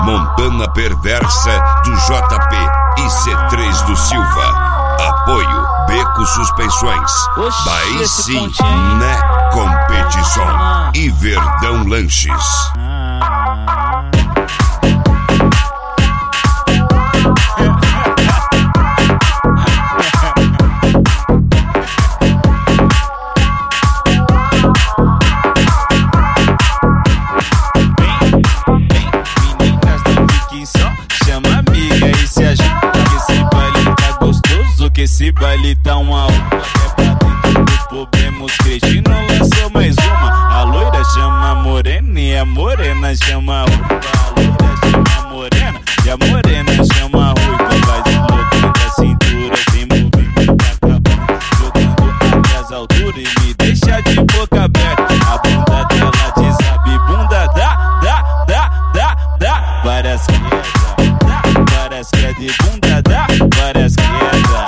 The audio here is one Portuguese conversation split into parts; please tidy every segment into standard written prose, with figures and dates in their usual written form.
Montana Perversa do JP e C3 do Silva. Apoio Beco Suspensões. Daí sim, né? Competição e Verdão Lanches. Esse baile tá uma aula, é pra dentro dos problemas. Cretino lançou mais uma. A loira chama a morena e a morena chama a ruiva. A loira chama a morena e a morena chama a ruiva. Vai deslocando a cintura sem movimento, acabando jogando até as alturas e me deixa de boca aberta. A bunda dela desabe, bunda dá várias quedas, várias quedas de bunda dá, várias quedas.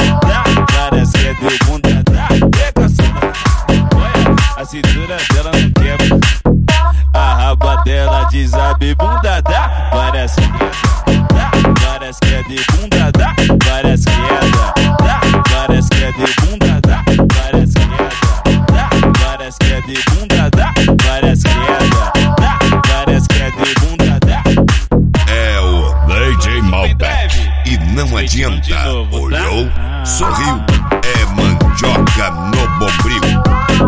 A cintura dela não quebra, a raba dela desabe, bunda dá várias quedas, várias quedas de bunda dá, várias quedas, várias quedas de bunda dá, várias quedas, várias quedas de bunda dá, várias quedas, várias quedas de bunda dá. É o DJ Malbec e não adianta, olhou, sorriu, é mandioca no bombril.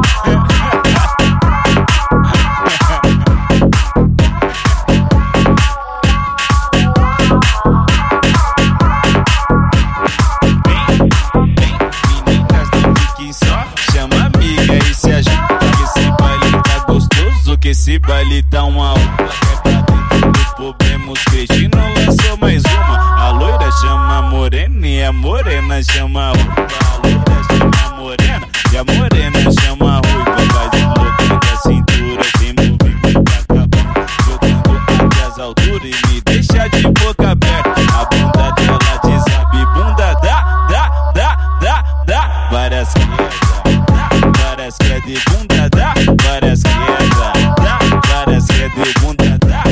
Esse baile tá uma aula, é pra dentro dos problemas. Cretino lançou mais uma. A loira chama a morena e a morena chama a ruiva. A loira chama a morena e a morena chama a ruiva. Vai deslocando a cintura sem movimento, acabando jogando até as alturas e me deixa de boca aberta. A bunda dela desabe, bunda dá várias quedas, várias quedas de bunda dá, várias quedas. De bunda dá,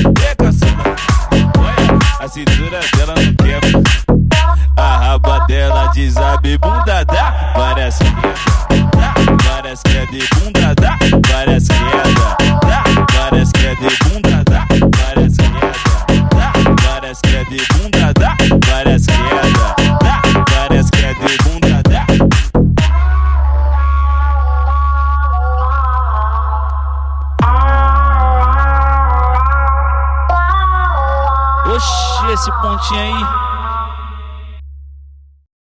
a cintura dela não quebra, a raba dela desabe, bunda dá, várias quedas de bunda dá, várias quedas de bunda dá, várias quedas de bunda dá, várias quedas de bunda dá. Oxi, esse pontinho aí